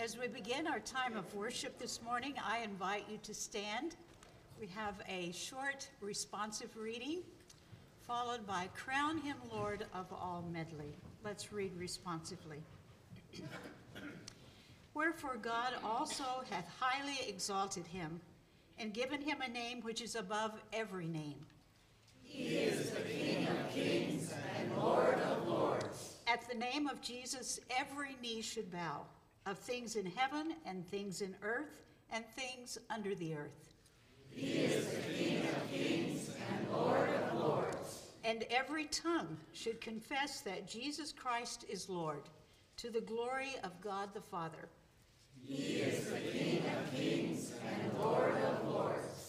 As we begin our time of worship this morning, I invite you to stand. We have a short responsive reading, followed by Crown Him Lord of All medley. Let's read responsively. Wherefore God also hath highly exalted him, and given him a name which is above every name. He is the King of kings and Lord of lords. At the name of Jesus every knee should bow, of things in heaven and things in earth and things under the earth. He is the King of kings and Lord of lords. And every tongue should confess that Jesus Christ is Lord, to the glory of God the Father. He is the King of kings and Lord of lords.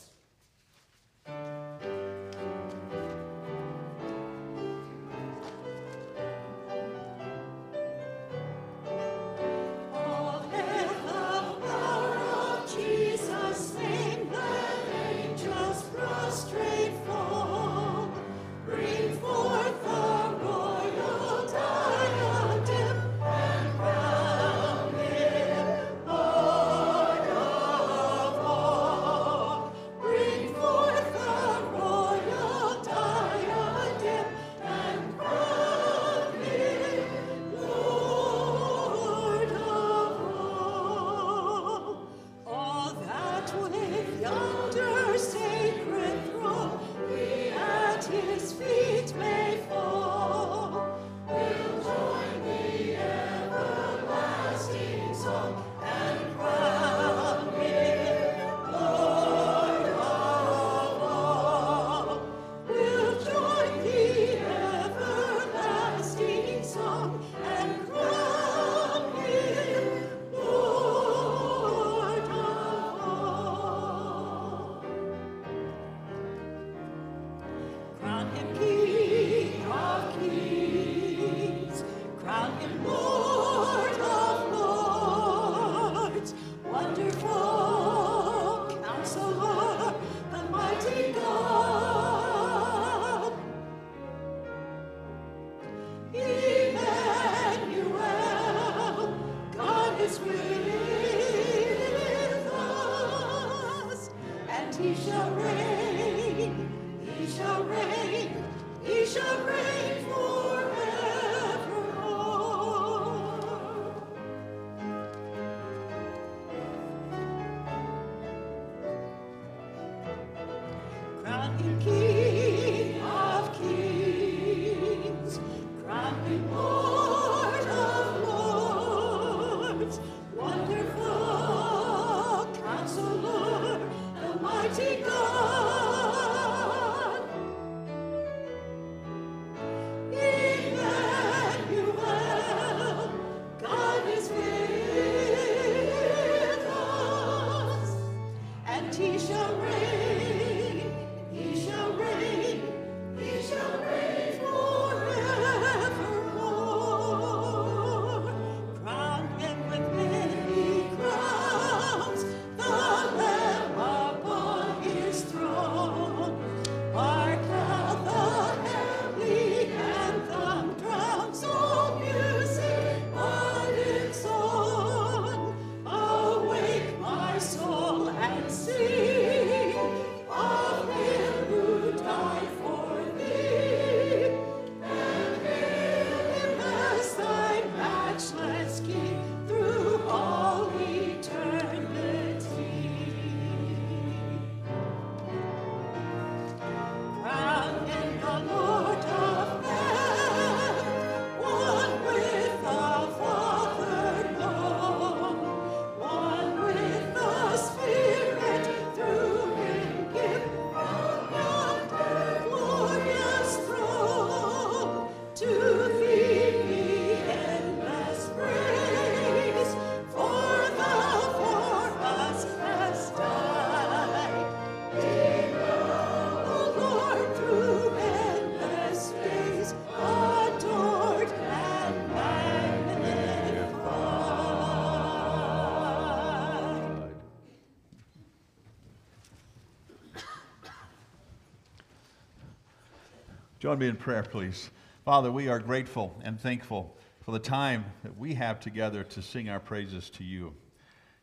Join me in prayer, please. Father, we are grateful and thankful for the time that we have together to sing our praises to you.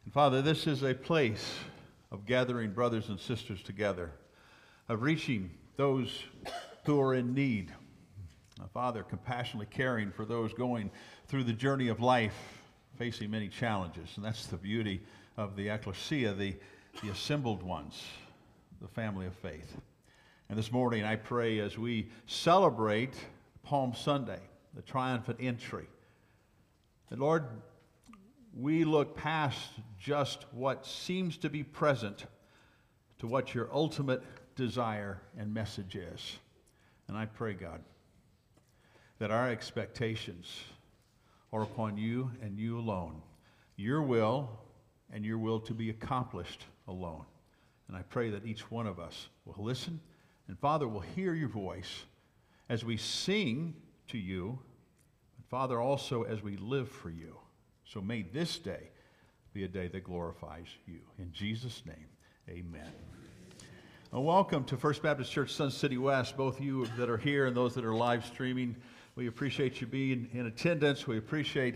And Father, this is a place of gathering brothers and sisters together, of reaching those who are in need. Father, compassionately caring for those going through the journey of life, facing many challenges. And that's the beauty of the ecclesia, the assembled ones, the family of faith. And this morning I pray as we celebrate Palm Sunday, the triumphant entry, that Lord, we look past just what seems to be present to what your ultimate desire and message is. And I pray, God, that our expectations are upon you and you alone, your will and your will to be accomplished alone. And I pray that each one of us will listen, and Father, will hear your voice as we sing to you, and Father, also as we live for you. So may this day be a day that glorifies you. In Jesus' name, amen. Well, welcome to First Baptist Church, Sun City West, both you that are here and those that are live streaming. We appreciate you being in attendance. We appreciate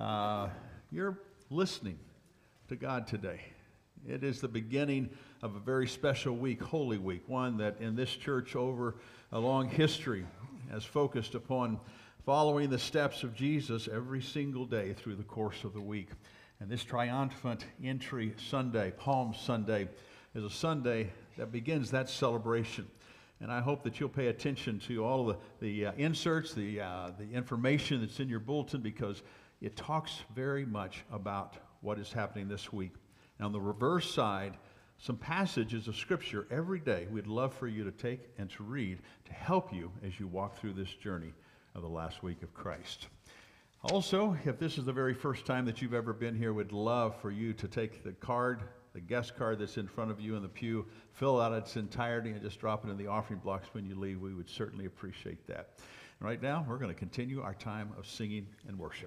your listening to God today. It is the beginning of a very special week, Holy Week, one that in this church over a long history has focused upon following the steps of Jesus every single day through the course of the week. And this triumphant entry Sunday, Palm Sunday, is a Sunday that begins that celebration. And I hope that you'll pay attention to all of the inserts, the information that's in your bulletin, because it talks very much about what is happening this week. And on the reverse side, some passages of Scripture every day we'd love for you to take and to read to help you as you walk through this journey of the last week of Christ. Also, if this is the very first time that you've ever been here, we'd love for you to take the card, the guest card that's in front of you in the pew, fill out its entirety, and just drop it in the offering blocks when you leave. We would certainly appreciate that. And right now, we're going to continue our time of singing and worship.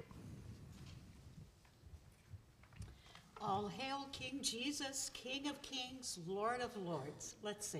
All hail King Jesus, King of kings, Lord of lords. Let's sing.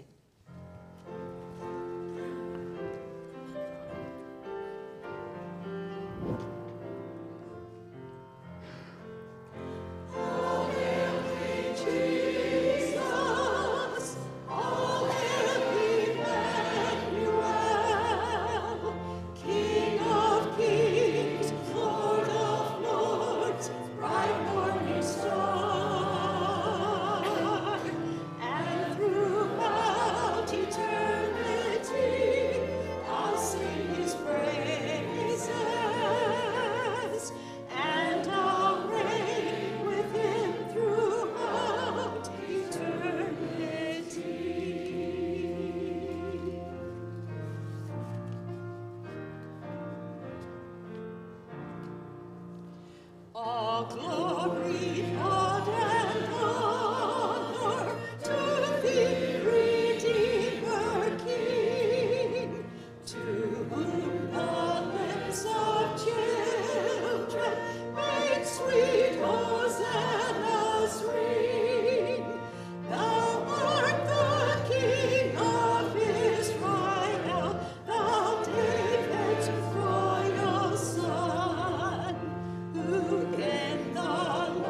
In the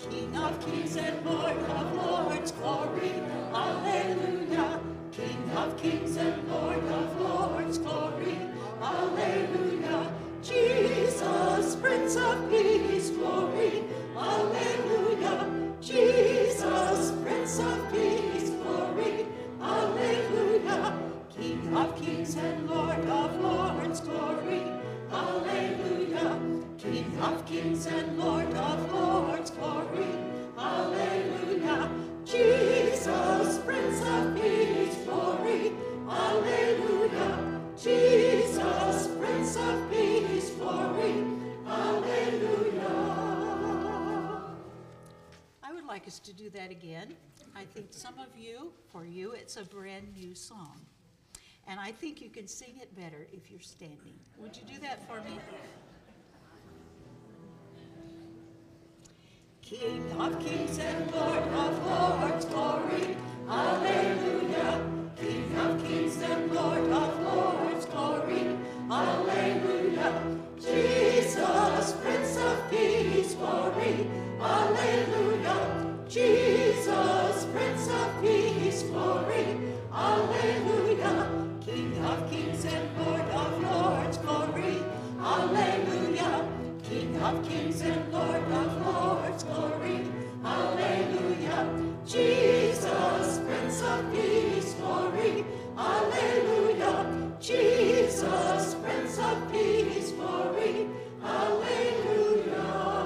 King of kings and Lord of lords, glory, alleluia. King of kings and Lord of lords, glory, alleluia. Jesus, Prince of peace, glory, alleluia. Jesus, Prince of peace, glory, alleluia. King of kings and Lord of lords, glory, alleluia. King of kings and Lord of lords, glory, alleluia. Jesus, Prince of peace, glory, alleluia. Jesus, Prince of peace, glory, alleluia. I would like us to do that again. I think some of you, for you, it's a brand new song. And I think you can sing it better if you're standing. Would you do that for me? King of kings and Lord of lords, glory, alleluia. King of kings and Lord of lords, glory, alleluia. Jesus, Prince of peace, glory, alleluia. Jesus, Prince of peace, glory, alleluia. King of kings and Lord of lords, glory, alleluia. King of kings and Lord of lords, glory, alleluia. Jesus, Prince of peace, glory, alleluia. Jesus, Prince of peace, glory, alleluia.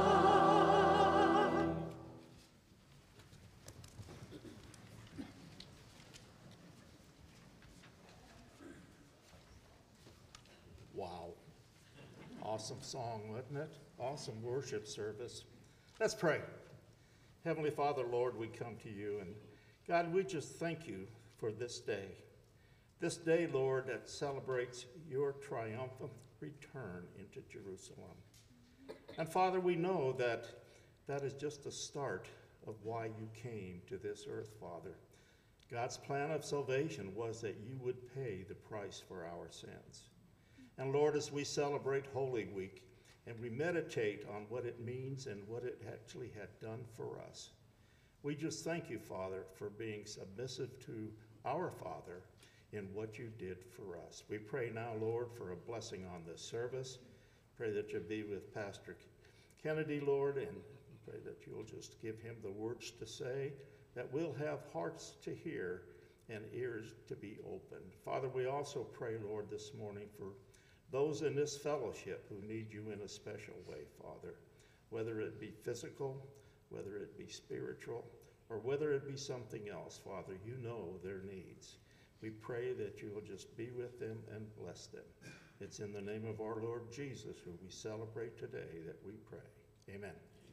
Wow. Awesome song, wasn't it? Awesome worship service. Let's pray. Heavenly Father, Lord, we come to you, and God, we just thank you for this day. This day, Lord, that celebrates your triumphant return into Jerusalem. And Father, we know that that is just the start of why you came to this earth, Father. God's plan of salvation was that you would pay the price for our sins. And Lord, as we celebrate Holy Week and we meditate on what it means and what it actually had done for us, we just thank you, Father, for being submissive to our Father in what you did for us. We pray now, Lord, for a blessing on this service. Pray that you'll be with Pastor Kennedy, Lord, and pray that you'll just give him the words to say, that we'll have hearts to hear and ears to be opened. Father, we also pray, Lord, this morning for those in this fellowship who need you in a special way, Father, whether it be physical, whether it be spiritual, or whether it be something else, Father, you know their needs. We pray that you will just be with them and bless them. It's in the name of our Lord Jesus, who we celebrate today, that we pray. Amen.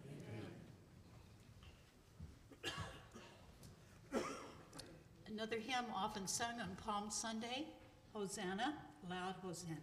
Another hymn often sung on Palm Sunday, Hosanna, loud Hosanna.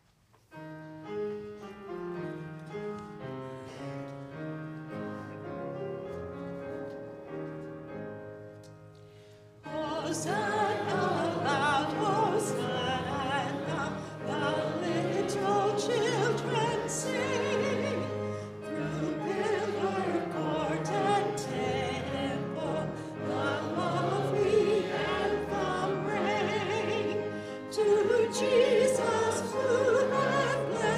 Hosanna, loud Hosanna, the little children sing. Through pillar, court, and temple, the lovely anthem rang. To Jesus who hath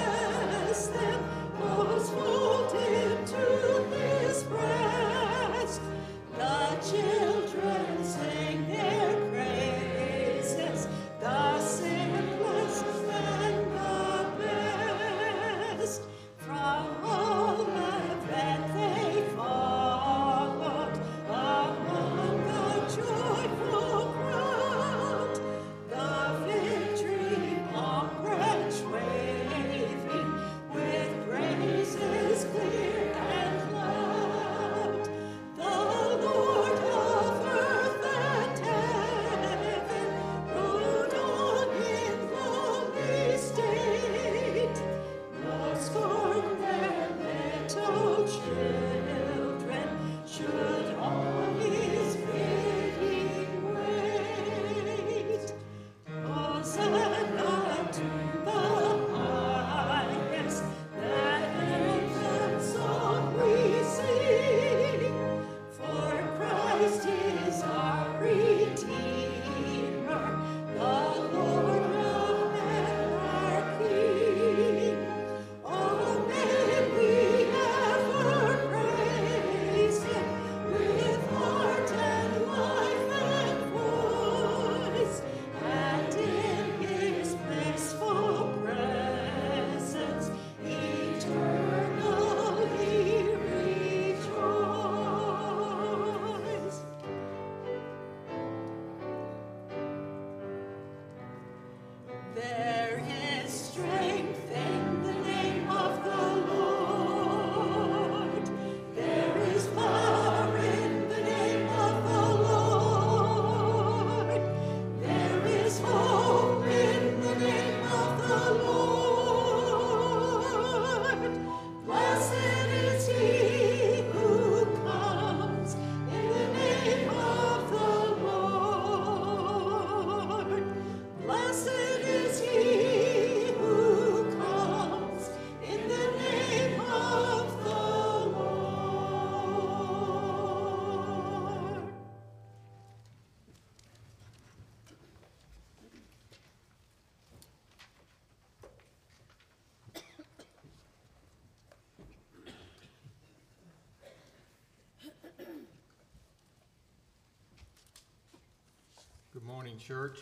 morning, church.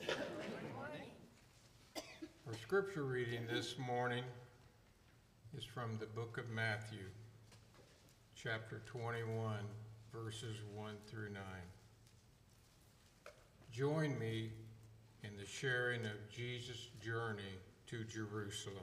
Our scripture reading this morning is from the book of Matthew, chapter 21, verses 1 through 9. Join me in the sharing of Jesus' journey to Jerusalem.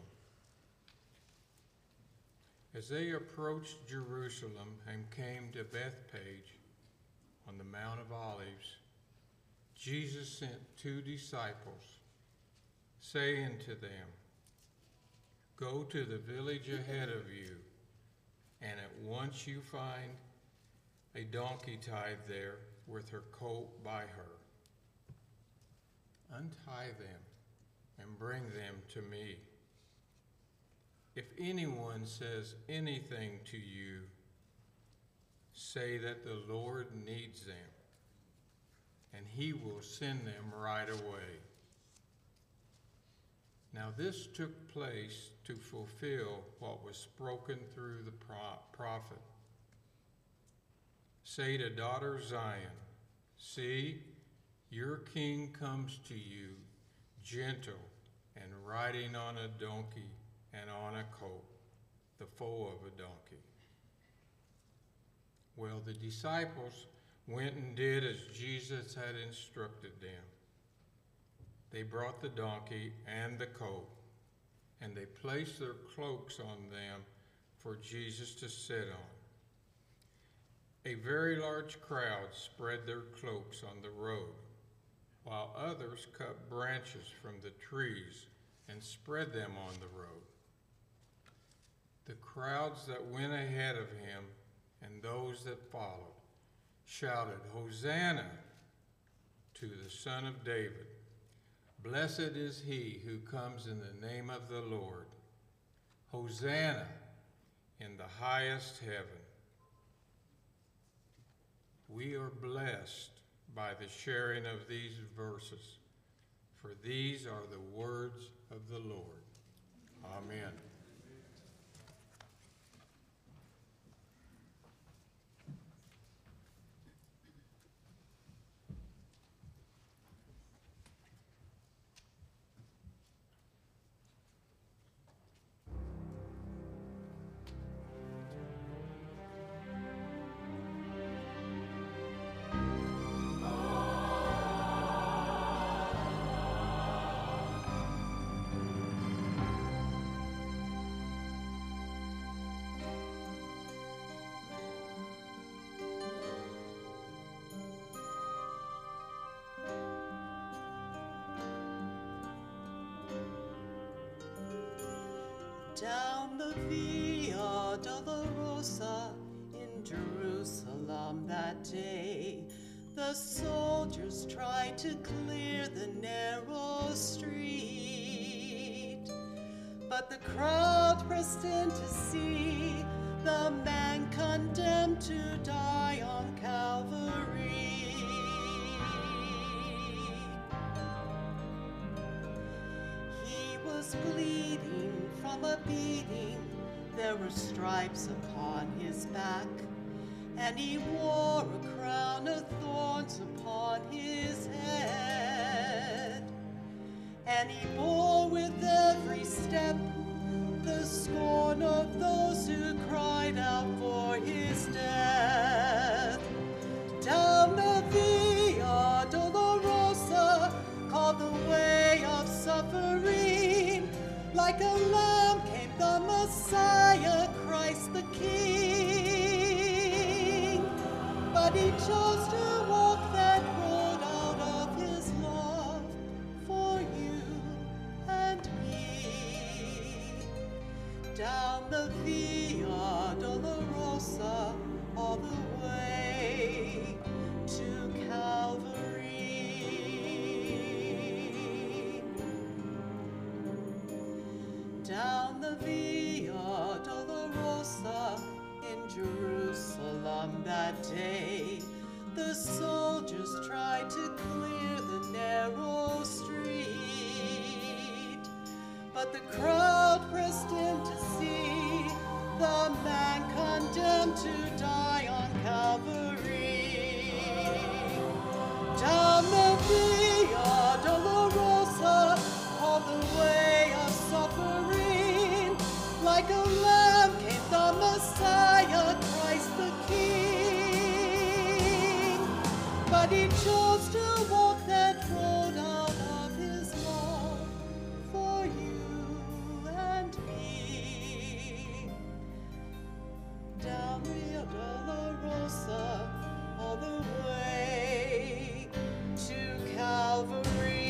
As they approached Jerusalem and came to Bethphage on the Mount of Olives, Jesus sent 2 disciples, saying to them, "Go to the village ahead of you, and at once you find a donkey tied there with her colt by her. Untie them and bring them to me. If anyone says anything to you, say that the Lord needs them, and he will send them right away." Now this took place to fulfill what was spoken through the prophet. Say to daughter Zion, "See, your king comes to you, gentle and riding on a donkey and on a colt, the foal of a donkey." Well, the disciples went and did as Jesus had instructed them. They brought the donkey and the colt, and they placed their cloaks on them for Jesus to sit on. A very large crowd spread their cloaks on the road, while others cut branches from the trees and spread them on the road. The crowds that went ahead of him and those that followed shouted, "Hosanna to the Son of David. Blessed is he who comes in the name of the Lord. Hosanna in the highest heaven." We are blessed by the sharing of these verses, for these are the words of the Lord. Amen. Down the Via Dolorosa in Jerusalem that day, the soldiers tried to clear the narrow street, but the crowd pressed in to see the man condemned to die on Calvary. He was bleeding from a beating, there were stripes upon his back, and he wore a crown of thorns upon his head. And he bore with every step the scorn of those who cried out for his death. Down the Via Dolorosa, called the way of suffering, like a lamb came the Messiah, Christ the King. But he chose to walk that road out of his love for you and me. Down the Via Dolorosa, all the way to Calvary. Down the Via Dolorosa in Jerusalem that day, the soldiers tried to clear the narrow street, but the crowd pressed in to see the man condemned to die on Calvary. Down the Via Like a lamb came the Messiah, Christ the King. But he chose to walk that road out of his love for you and me. Down Rio Dolorosa, all the way to Calvary.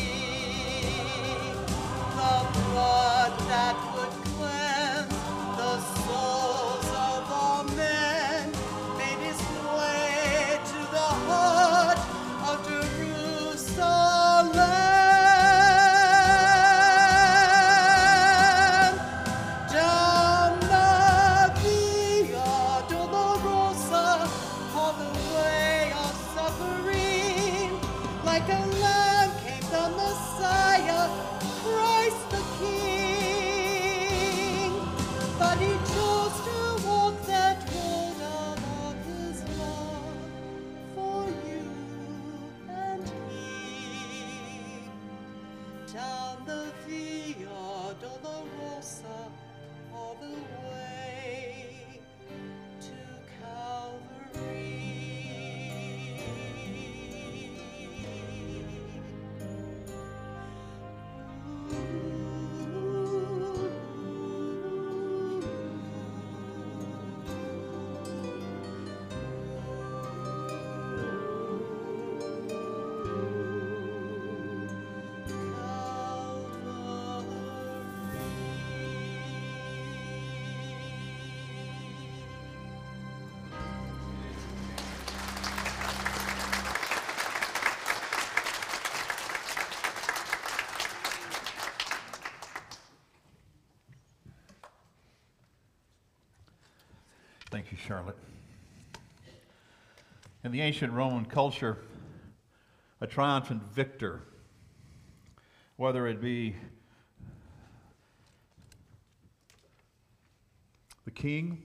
The blood that would cleanse the souls of all men made his way to the heart of Jerusalem. Down the Via Dolorosa, all the way of suffering, like a lamb came the Messiah, Christ the King. But he chose to walk that road out of his love for you and me. Down the Via Dolorosa, all the way to Calvary. Thank you, Charlotte. In the ancient Roman culture, a triumphant victor, whether it be the king,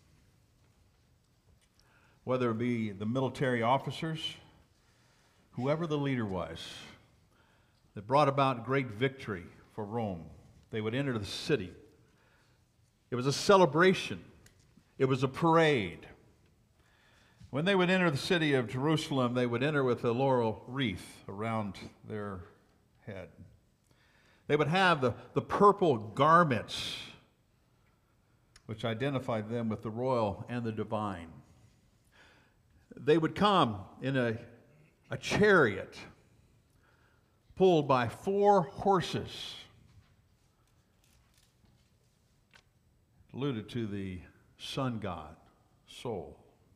whether it be the military officers, whoever the leader was, that brought about great victory for Rome, they would enter the city. It was a celebration. It was a parade. When they would enter the city of Jerusalem, they would enter with a laurel wreath around their head. They would have the purple garments, which identified them with the royal and the divine. They would come in a chariot pulled by 4 horses, alluded to the sun god, Sol.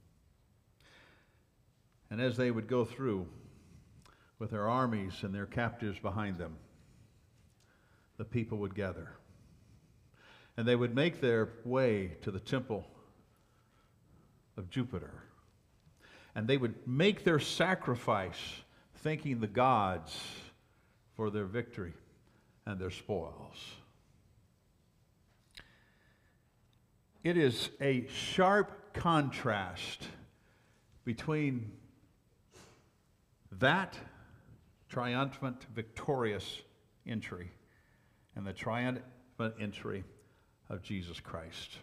And as they would go through with their armies and their captives behind them, the people would gather. And they would make their way to the temple of Jupiter. And they would make their sacrifice, thanking the gods for their victory and their spoils. It is a sharp contrast between that triumphant, victorious entry and the triumphant entry of Jesus Christ.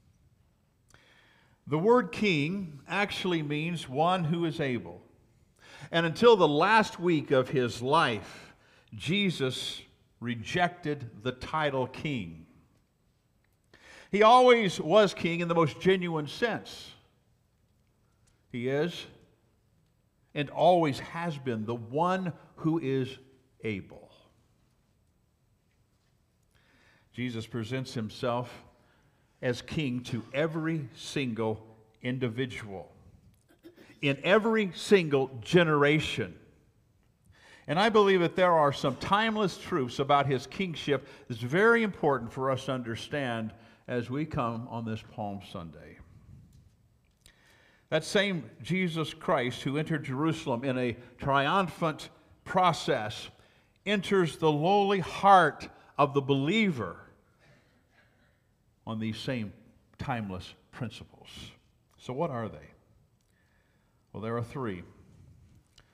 The word king actually means one who is able. And until the last week of his life, Jesus rejected the title king. He always was king in the most genuine sense. He is and always has been the one who is able. Jesus presents himself as king to every single individual, in every single generation. And I believe that there are some timeless truths about his kingship that's very important for us to understand as we come on this Palm Sunday. That same Jesus Christ who entered Jerusalem in a triumphant process enters the lowly heart of the believer on these same timeless principles. So what are they? Well, there are 3.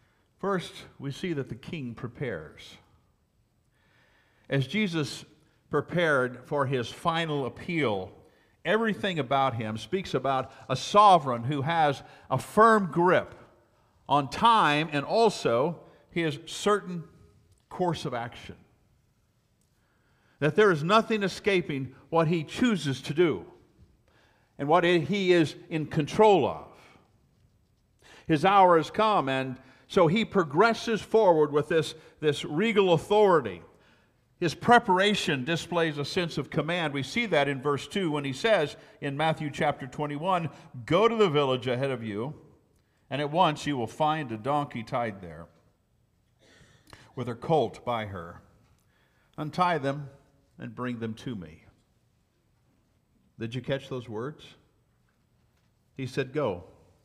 First, we see that the king prepares. As Jesus prepared for his final appeal, everything about him speaks about a sovereign who has a firm grip on time and also his certain course of action. That there is nothing escaping what he chooses to do and what he is in control of. His hour has come, and so he progresses forward with this regal authority. His preparation displays a sense of command. We see that in verse 2 when he says in Matthew chapter 21, "Go to the village ahead of you, and at once you will find a donkey tied there, with her colt by her. Untie them and bring them to me." Did you catch those words? He said, "Go."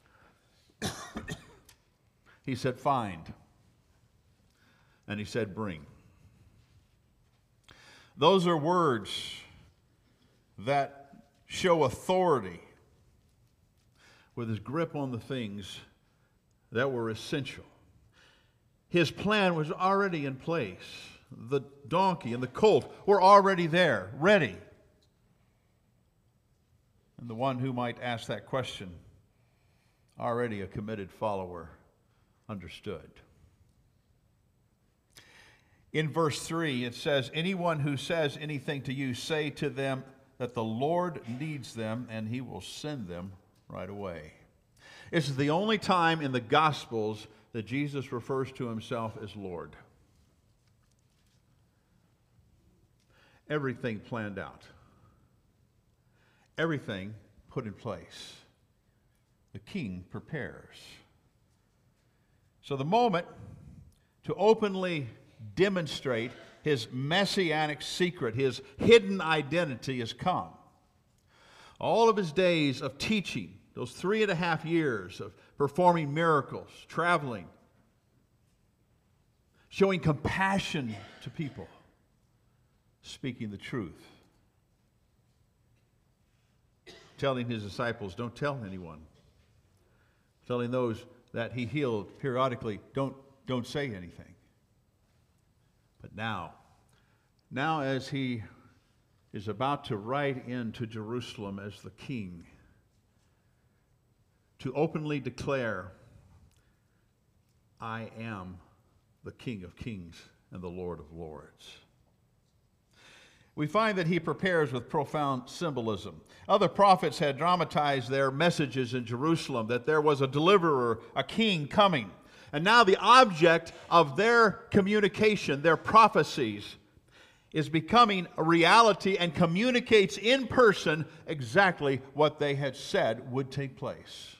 He said, "Find." And he said, "Bring." Those are words that show authority with his grip on the things that were essential. His plan was already in place. The donkey and the colt were already there, ready. And the one who might ask that question, already a committed follower, understood. In verse 3, it says, "Anyone who says anything to you, say to them that the Lord needs them, and he will send them right away." This is the only time in the Gospels that Jesus refers to himself as Lord. Everything planned out. Everything put in place. The King prepares. So the moment to openly demonstrate his messianic secret, his hidden identity, has come. All of his days of teaching, those 3.5 years of performing miracles, traveling, showing compassion to people, speaking the truth, telling his disciples, "Don't tell anyone," telling those that he healed periodically, don't say anything. But now as he is about to ride into Jerusalem as the king, to openly declare, "I am the King of Kings and the Lord of Lords," we find that he prepares with profound symbolism. Other prophets had dramatized their messages in Jerusalem, that there was a deliverer, a king coming. And now the object of their communication, their prophecies, is becoming a reality and communicates in person exactly what they had said would take place.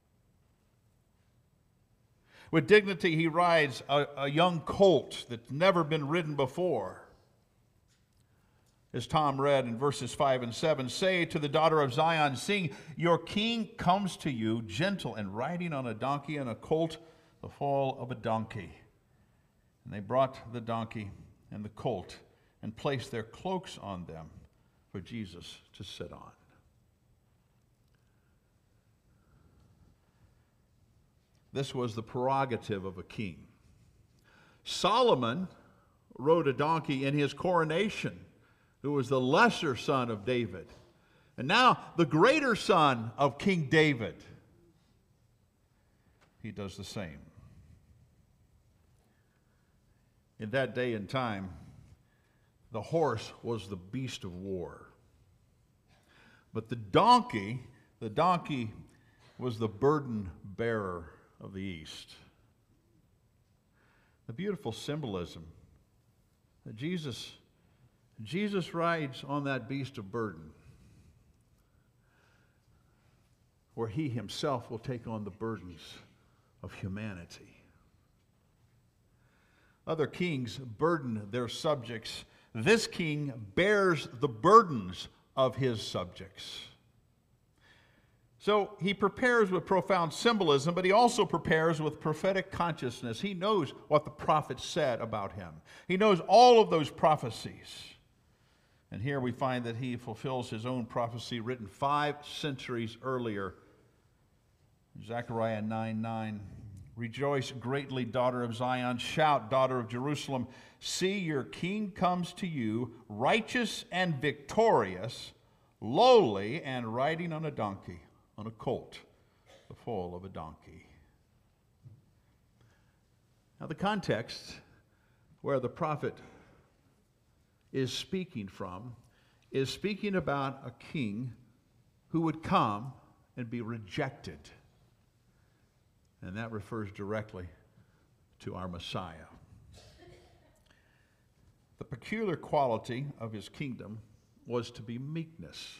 With dignity, he rides a young colt that's never been ridden before. As Tom read in verses 5 and 7, "Say to the daughter of Zion, sing, your king comes to you, gentle and riding on a donkey and a colt, the foal of a donkey." And they brought the donkey and the colt and placed their cloaks on them for Jesus to sit on. This was the prerogative of a king. Solomon rode a donkey in his coronation, who was the lesser son of David. And now the greater son of King David, he does the same. In that day and time, the horse was the beast of war. But the donkey was the burden bearer of the East. The beautiful symbolism that Jesus rides on that beast of burden, where he himself will take on the burdens of humanity. Other kings burden their subjects. This king bears the burdens of his subjects. So he prepares with profound symbolism, but he also prepares with prophetic consciousness. He knows what the prophets said about him. He knows all of those prophecies. And here we find that he fulfills his own prophecy written 5 centuries earlier. Zechariah 9:9, Rejoice greatly, daughter of Zion. Shout, daughter of Jerusalem. See, your king comes to you, righteous and victorious, lowly and riding on a donkey, on a colt, the foal of a donkey. Now, the context where the prophet is speaking from is speaking about a king who would come and be rejected. And that refers directly to our Messiah. The peculiar quality of his kingdom was to be meekness.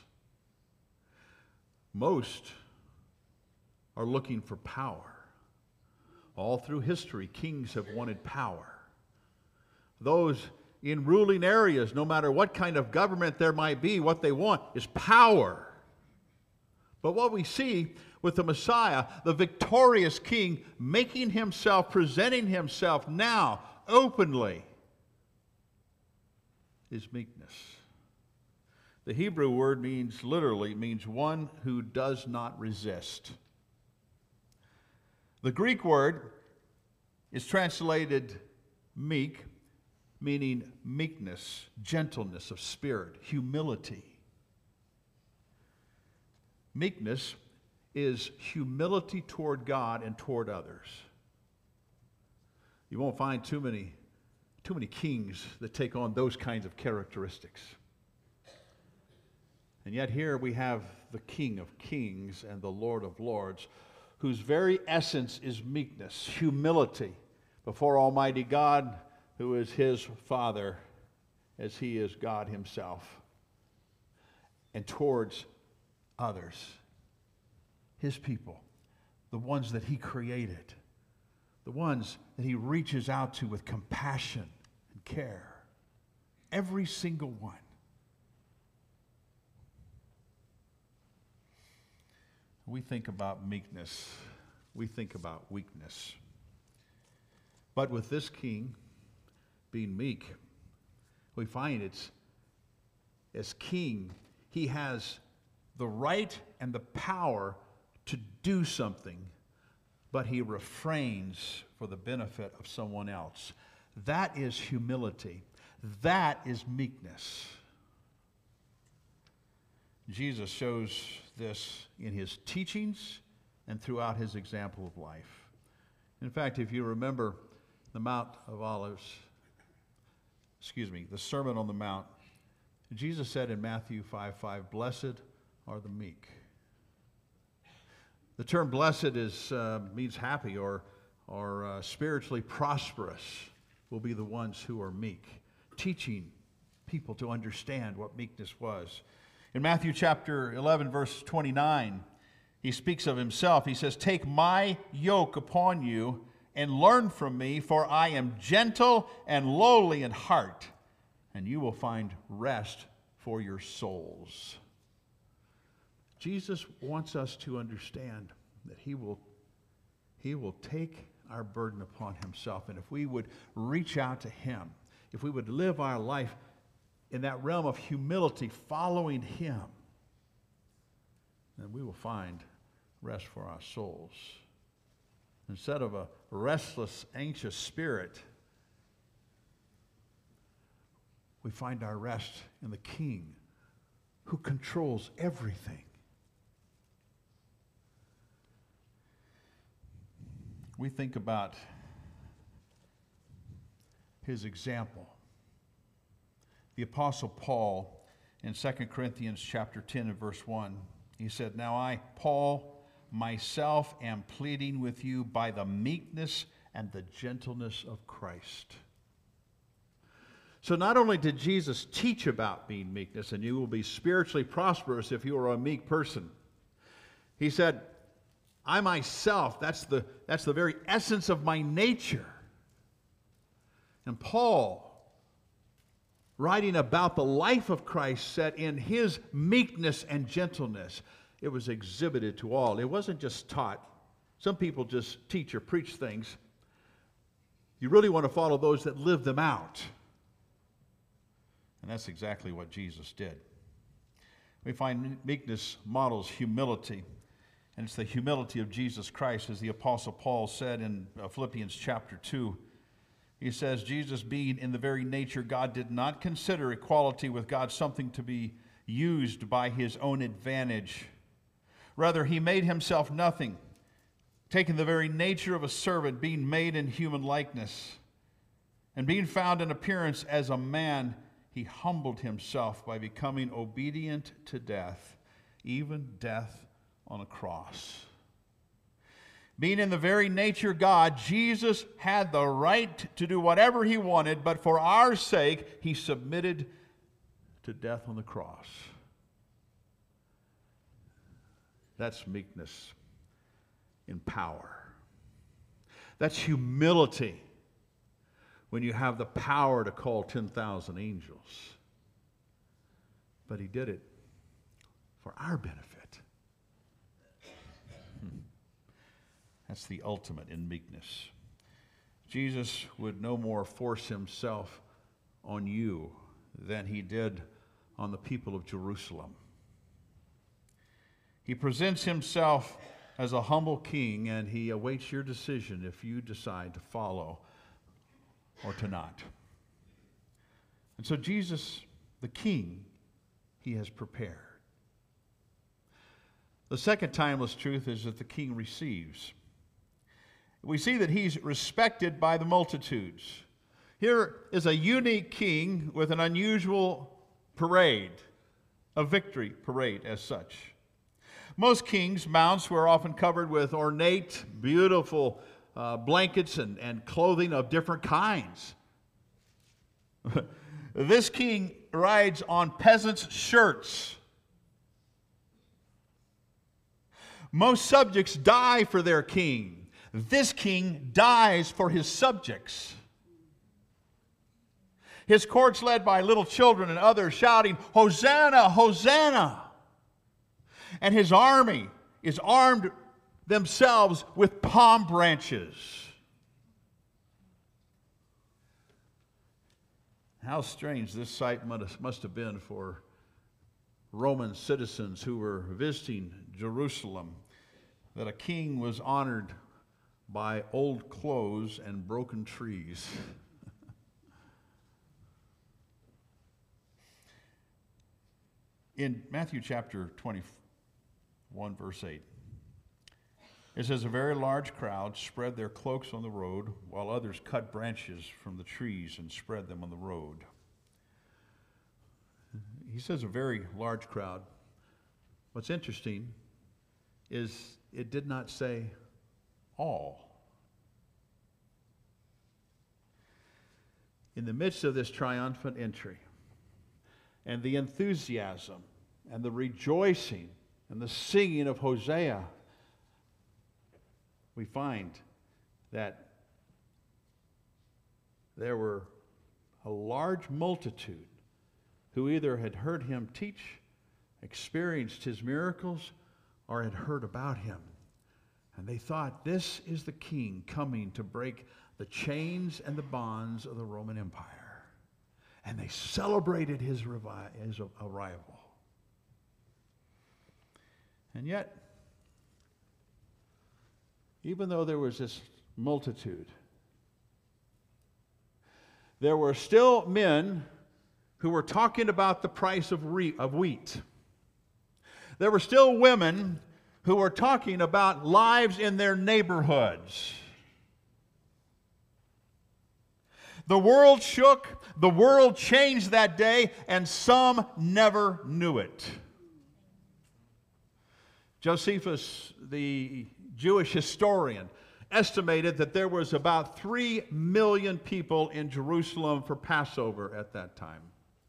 Most are looking for power. All through history, kings have wanted power. Those in ruling areas, no matter what kind of government there might be, what they want is power. But what we see with the Messiah, the victorious king, making himself, presenting himself now openly, is meekness. The Hebrew word literally means one who does not resist. The Greek word is translated meek, meaning meekness, gentleness of spirit, humility. Meekness is humility toward God and toward others. You won't find too many kings that take on those kinds of characteristics. And yet here we have the King of Kings and the Lord of Lords, whose very essence is meekness, humility before Almighty God, who is his Father, as he is God himself, and towards others, his people, the ones that he created, the ones that he reaches out to with compassion and care. Every single one. We think about meekness. We think about weakness. But with this king being meek, we find it's, as king, he has the right and the power to do something, but he refrains for the benefit of someone else. That is humility. That is meekness. Jesus shows this in his teachings and throughout his example of life. In fact, if you remember the Sermon on the Mount, Jesus said in Matthew 5:5, "Blessed are the meek." The term blessed means happy or spiritually prosperous will be the ones who are meek, teaching people to understand what meekness was. In Matthew chapter 11, verse 29, he speaks of himself. He says, "Take my yoke upon you and learn from me, for I am gentle and lowly in heart, and you will find rest for your souls." Jesus wants us to understand that he will take our burden upon himself. And if we would reach out to him, if we would live our life in that realm of humility, following him, then we will find rest for our souls. Instead of a restless, anxious spirit, we find our rest in the King who controls everything. We think about his example. The Apostle Paul, in 2 Corinthians chapter 10 and verse 1, he said, "Now I, Paul, myself am pleading with you by the meekness and the gentleness of Christ." So not only did Jesus teach about being meekness, and you will be spiritually prosperous if you are a meek person, he said, I myself, that's the very essence of my nature. And Paul, writing about the life of Christ, said in his meekness and gentleness, it was exhibited to all. It wasn't just taught. Some people just teach or preach things. You really want to follow those that live them out. And that's exactly what Jesus did. We find meekness models humility. And it's the humility of Jesus Christ, as the Apostle Paul said in Philippians chapter 2. He says, Jesus being in the very nature God did not consider equality with God something to be used by his own advantage. Rather, he made himself nothing, taking the very nature of a servant, being made in human likeness. And being found in appearance as a man, he humbled himself by becoming obedient to death, even death on a cross. Being in the very nature God, Jesus had the right to do whatever he wanted, but for our sake, he submitted to death on the cross. That's meekness in power. That's humility when you have the power to call 10,000 angels. But he did it for our benefit. That's the ultimate in meekness. Jesus would no more force himself on you than he did on the people of Jerusalem. He presents himself as a humble king, and he awaits your decision if you decide to follow or to not. And so Jesus, the king, he has prepared. The second timeless truth is that the king receives. We see that he's respected by the multitudes. Here is a unique king with an unusual parade, a victory parade as such. Most kings' mounts were often covered with ornate, beautiful blankets and clothing of different kinds. This king rides on peasants' shirts. Most subjects die for their king. This king dies for his subjects. His court's led by little children and others shouting, "Hosanna, Hosanna!" And his army is armed themselves with palm branches. How strange this sight must have been for Roman citizens who were visiting Jerusalem, that a king was honored by old clothes and broken trees. In Matthew chapter 21, verse 8, it says, "A very large crowd spread their cloaks on the road, while others cut branches from the trees and spread them on the road." He says a very large crowd. What's interesting is it did not say all. In the midst of this triumphant entry and the enthusiasm and the rejoicing and the singing of Hosea, we find that there were a large multitude who either had heard him teach, experienced his miracles, or had heard about him. And they thought, this is the king coming to break the chains and the bonds of the Roman Empire. And they celebrated his arrival. And yet, even though there was this multitude, there were still men who were talking about the price of wheat. There were still women who were talking about lives in their neighborhoods. The world shook, the world changed that day, and some never knew it. Josephus, the Jewish historian, estimated that there was about 3 million people in Jerusalem for Passover at that time.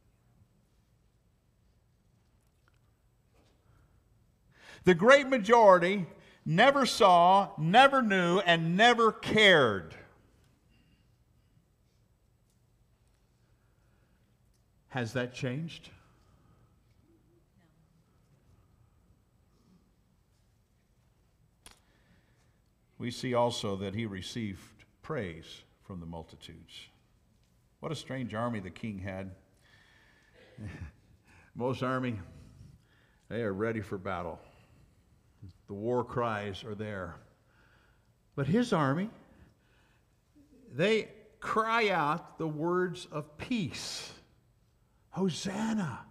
The great majority never saw, never knew, and never cared. Has that changed? We see also that he received praise from the multitudes. What a strange army the king had. Most army, they are ready for battle. The war cries are there. But his army, they cry out the words of peace. Hosanna.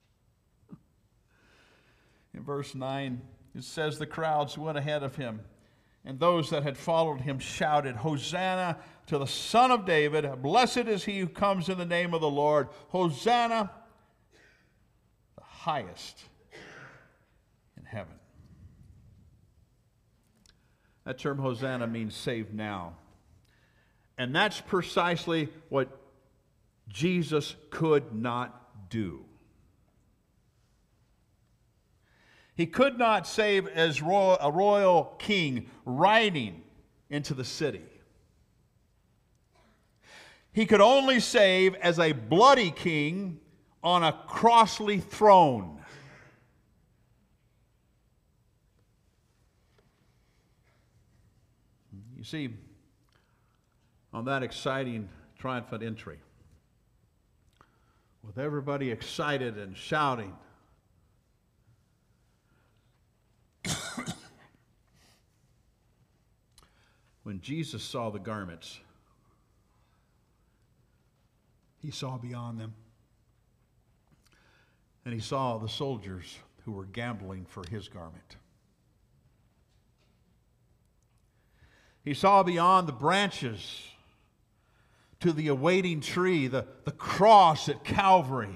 In verse 9, it says the crowds went ahead of him, and those that had followed him shouted, Hosanna to the Son of David. Blessed is he who comes in the name of the Lord. Hosanna, the highest in heaven. That term Hosanna means save now. And that's precisely what Jesus could not do. He could not save as a royal king riding into the city. He could only save as a bloody king on a costly throne. You see, on that exciting triumphant entry, with everybody excited and shouting, when Jesus saw the garments, he saw beyond them. And he saw the soldiers who were gambling for his garment. He saw beyond the branches to the awaiting tree, the cross at Calvary.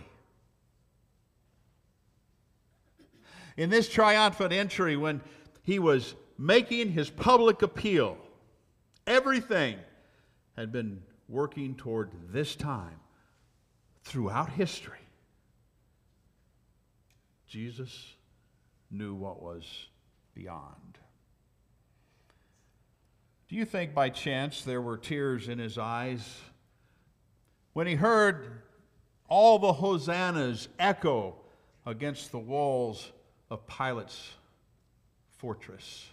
In this triumphant entry, when he was making his public appeal, everything had been working toward this time throughout history. Jesus knew what was beyond. Do you think by chance there were tears in his eyes when he heard all the hosannas echo against the walls of Pilate's fortress?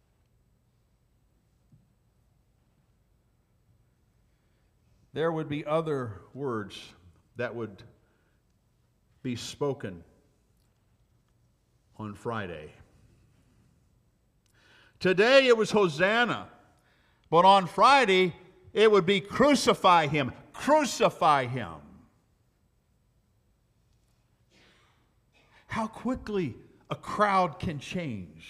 There would be other words that would be spoken on Friday. Today it was Hosanna, but on Friday it would be crucify him, crucify him. How quickly a crowd can change.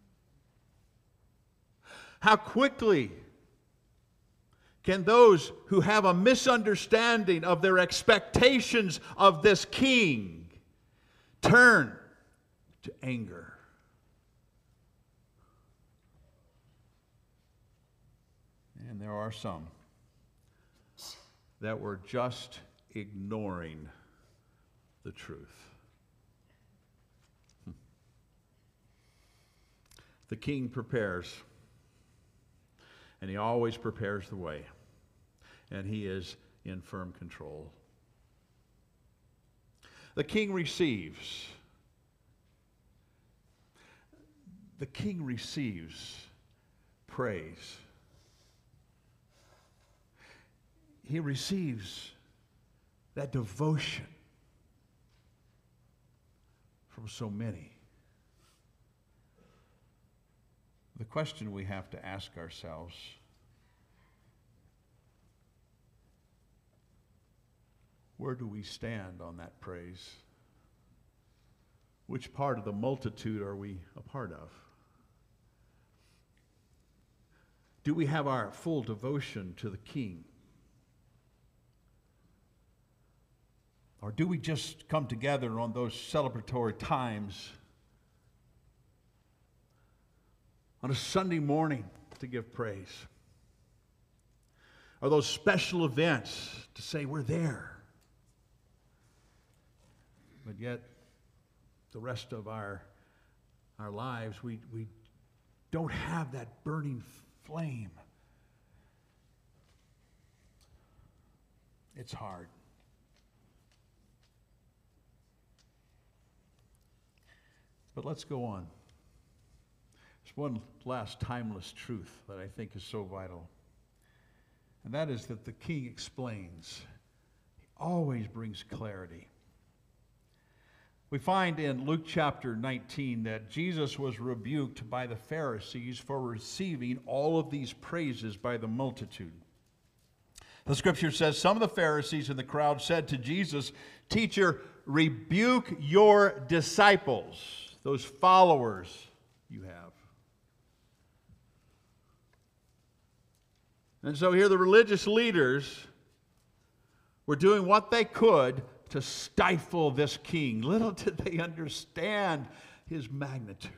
How quickly can those who have a misunderstanding of their expectations of this king turn to anger? And there are some that were just ignoring the truth. The king prepares, and he always prepares the way, and he is in firm control. The king receives. The king receives praise. He receives that devotion from so many. The question we have to ask ourselves, where do we stand on that praise? Which part of the multitude are we a part of? Do we have our full devotion to the King? Or do we just come together on those celebratory times on a Sunday morning to give praise? Or those special events to say we're there? But yet, the rest of our lives, we don't have that burning flame. It's hard. But let's go on. There's one last timeless truth that I think is so vital. And that is that the King explains. He always brings clarity. We find in Luke chapter 19 that Jesus was rebuked by the Pharisees for receiving all of these praises by the multitude. The scripture says, some of the Pharisees in the crowd said to Jesus, "Teacher, rebuke your disciples," those followers you have. And so here the religious leaders were doing what they could to stifle this king. Little did they understand his magnitude.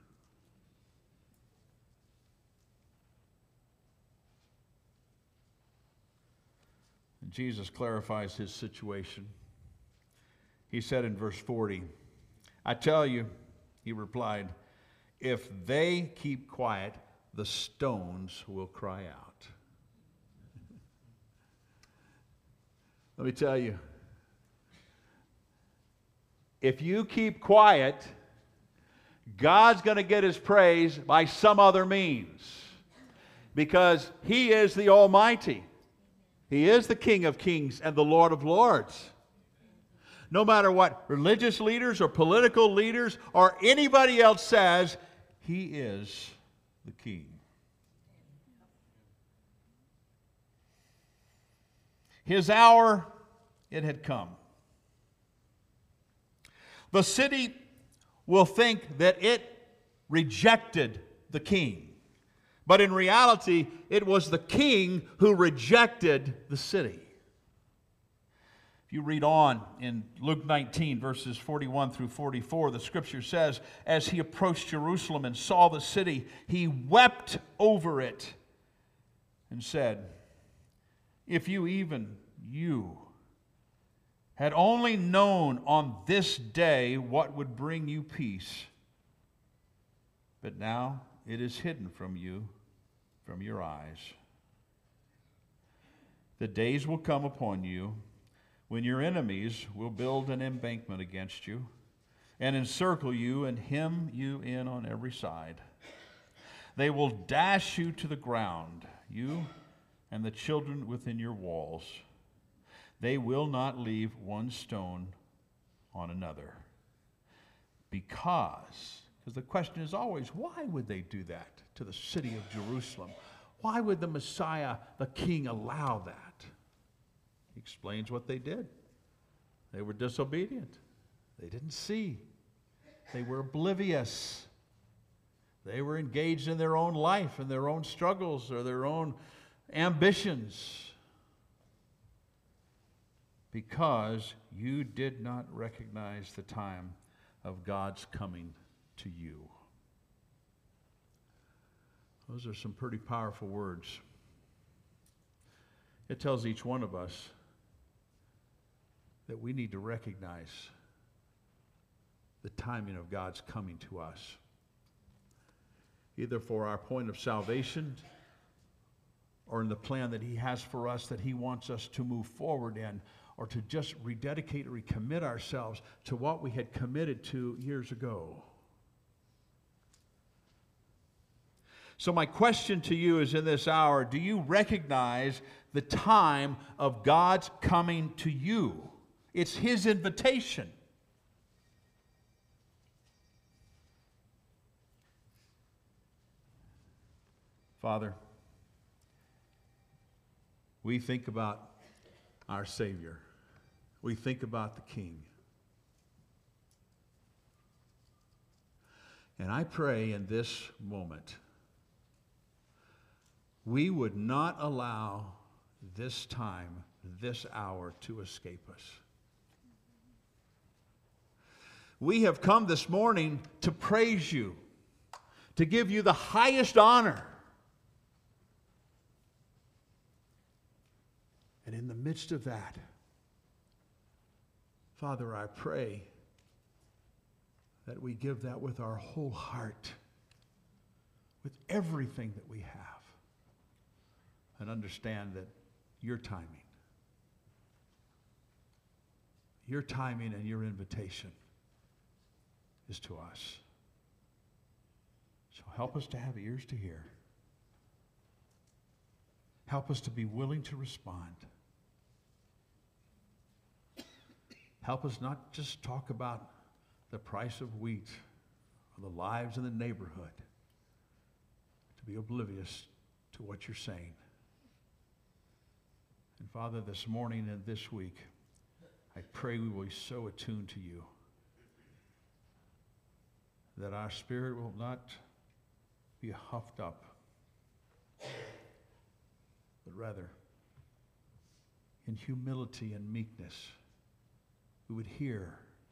And Jesus clarifies his situation. He said in verse 40, "I tell you," he replied, "if they keep quiet, the stones will cry out." Let me tell you, if you keep quiet, God's going to get his praise by some other means, because he is the Almighty. He is the King of Kings and the Lord of Lords. No matter what religious leaders or political leaders or anybody else says, he is the King. His hour, it had come. The city will think that it rejected the king. But in reality, it was the king who rejected the city. If you read on in Luke 19, verses 41 through 44, the scripture says, as he approached Jerusalem and saw the city, he wept over it and said, "If you, even you, had only known on this day what would bring you peace, but now it is hidden from you, from your eyes. The days will come upon you when your enemies will build an embankment against you and encircle you and hem you in on every side. They will dash you to the ground, you and the children within your walls. They will not leave one stone on another." Because the question is always, why would they do that to the city of Jerusalem? Why would the Messiah, the King, allow that? He explains what they did. They were disobedient. They didn't see. They were oblivious. They were engaged in their own life and their own struggles or their own ambitions. Because you did not recognize the time of God's coming to you. Those are some pretty powerful words. It tells each one of us that we need to recognize the timing of God's coming to us, either for our point of salvation or in the plan that he has for us that he wants us to move forward in, or to just rededicate or recommit ourselves to what we had committed to years ago. So my question to you is, in this hour, do you recognize the time of God's coming to you? It's his invitation. Father, we think about our Savior. We think about the King. And I pray in this moment, we would not allow this time, this hour to escape us. We have come this morning to praise you, to give you the highest honor. And in the midst of that, Father, I pray that we give that with our whole heart, with everything that we have, and understand that your timing and your invitation is to us. So help us to have ears to hear. Help us to be willing to respond. Help us not just talk about the price of wheat, or the lives in the neighborhood, to be oblivious to what you're saying. And Father, this morning and this week, I pray we will be so attuned to you that our spirit will not be huffed up, but rather in humility and meekness, we would hear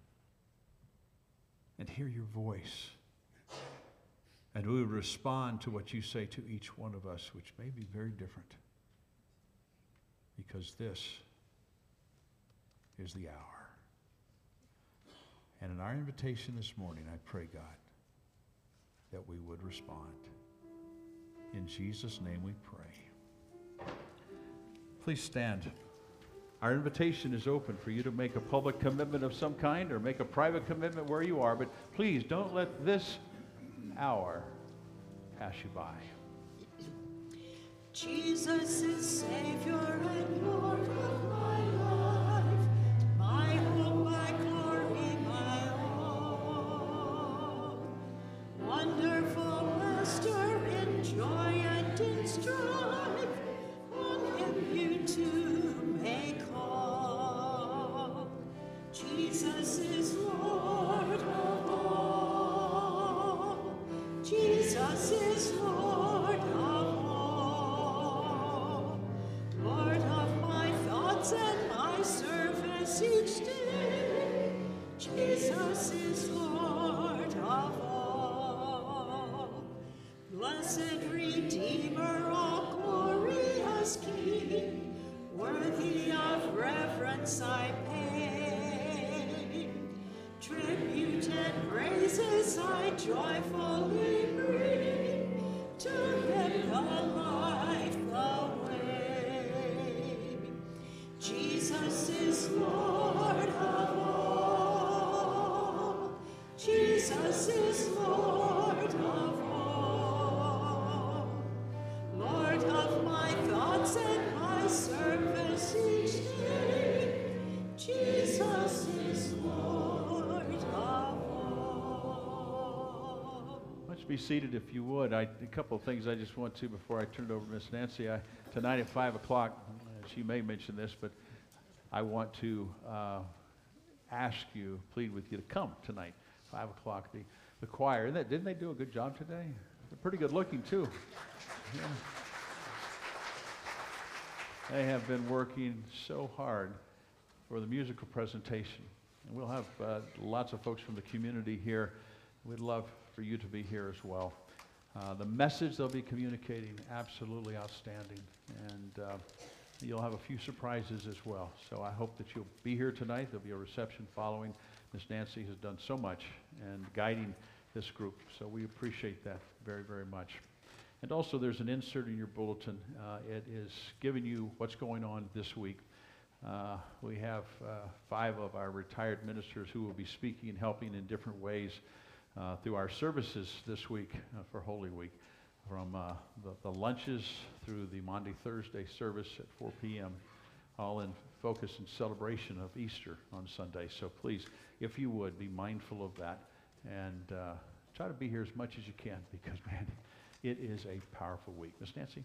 and hear your voice, and we would respond to what you say to each one of us, which may be very different, because this is the hour. And in our invitation this morning, I pray, God, that we would respond. In Jesus' name we pray. Please stand. Our invitation is open for you to make a public commitment of some kind or make a private commitment where you are, but please don't let this hour pass you by. Jesus is Savior and Lord of my life, my hope, my glory, my all. Wonderful Master in joy and in strife, on him you too may call. Jesus is Lord of all. Jesus is Lord of all. Lord of my thoughts and my service each day. Jesus is Lord of all. Blessed Redeemer, all glorious King, worthy of reverence I pay. Tribute and praises I joyfully bring, to him the life, the way. Jesus is Lord of all. Jesus is Lord of all. Lord of my thoughts and my service each day. Jesus is Lord of all. Let's be seated if you would. A couple of things I just want to, before I turn it over to Miss Nancy. Tonight at 5 o'clock, she may mention this, but I want to ask you, plead with you to come tonight, 5 o'clock. The choir, didn't they do a good job today? They're pretty good looking too. Yeah. They have been working so hard for the musical presentation. And we'll have lots of folks from the community here. We'd love for you to be here as well. The message they'll be communicating, absolutely outstanding. And you'll have a few surprises as well. So I hope that you'll be here tonight. There'll be a reception following. Miss Nancy has done so much and guiding this group. So we appreciate that very, very much. And also there's an insert in your bulletin. It is giving you what's going on this week. We have 5 of our retired ministers who will be speaking and helping in different ways through our services this week for Holy Week, from the lunches through the Maundy Thursday service at 4 p.m., all in focus and celebration of Easter on Sunday. So please, if you would, be mindful of that and try to be here as much as you can, because, man, it is a powerful week. Miss Nancy?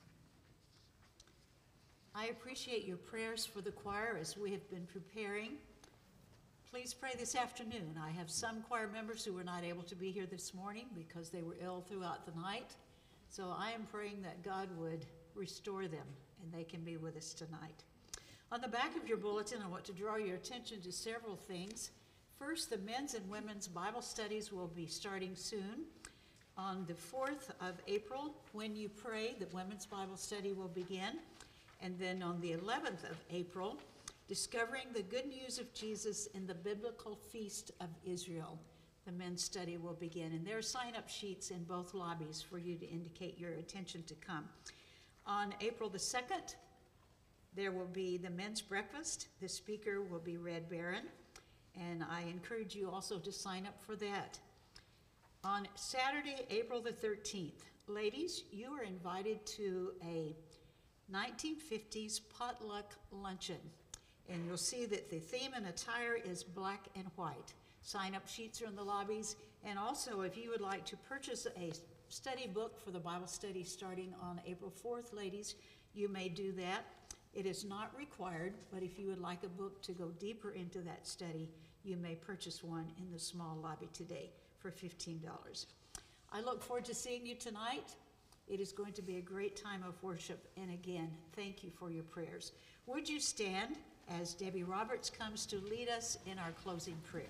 I appreciate your prayers for the choir as we have been preparing. Please pray this afternoon. I have some choir members who were not able to be here this morning because they were ill throughout the night. So I am praying that God would restore them and they can be with us tonight. On the back of your bulletin, I want to draw your attention to several things. First, the men's and women's Bible studies will be starting soon. On the 4th of April, when you pray, the women's Bible study will begin. And then on the 11th of April, Discovering the Good News of Jesus in the Biblical Feast of Israel, the men's study will begin. And there are sign-up sheets in both lobbies for you to indicate your intention to come. On April the 2nd, there will be the men's breakfast. The speaker will be Red Barron, and I encourage you also to sign up for that. On Saturday, April the 13th, ladies, you are invited to a 1950s potluck luncheon, and you'll see that the theme and attire is black and white. Sign-up sheets are in the lobbies. And also, if you would like to purchase a study book for the Bible study starting on April 4th, ladies, you may do that. It is not required, but if you would like a book to go deeper into that study, you may purchase one in the small lobby today for $15. I look forward to seeing you tonight. It is going to be a great time of worship, and again, thank you for your prayers. Would you stand as Debbie Roberts comes to lead us in our closing prayer?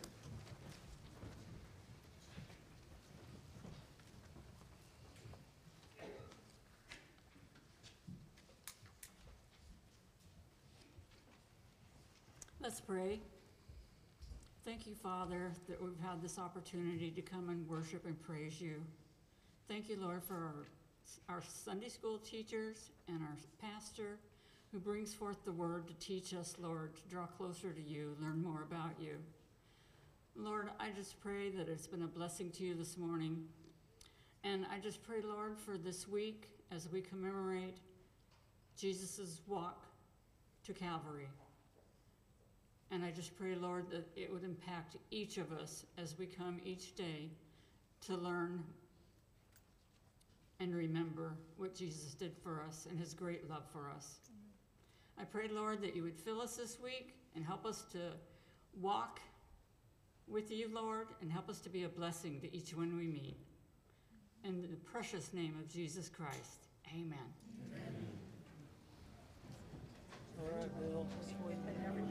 Let's pray. Thank you, Father, that we've had this opportunity to come and worship and praise you. Thank you, Lord, for our Sunday school teachers and our pastor who brings forth the word to teach us, Lord, to draw closer to you, learn more about you. Lord, I just pray that it's been a blessing to you this morning. And I just pray, Lord, for this week as we commemorate Jesus' walk to Calvary. And I just pray, Lord, that it would impact each of us as we come each day to learn and remember what Jesus did for us and his great love for us. I pray, Lord, that you would fill us this week and help us to walk with you, Lord, and help us to be a blessing to each one we meet. In the precious name of Jesus Christ, amen. All right, Bill.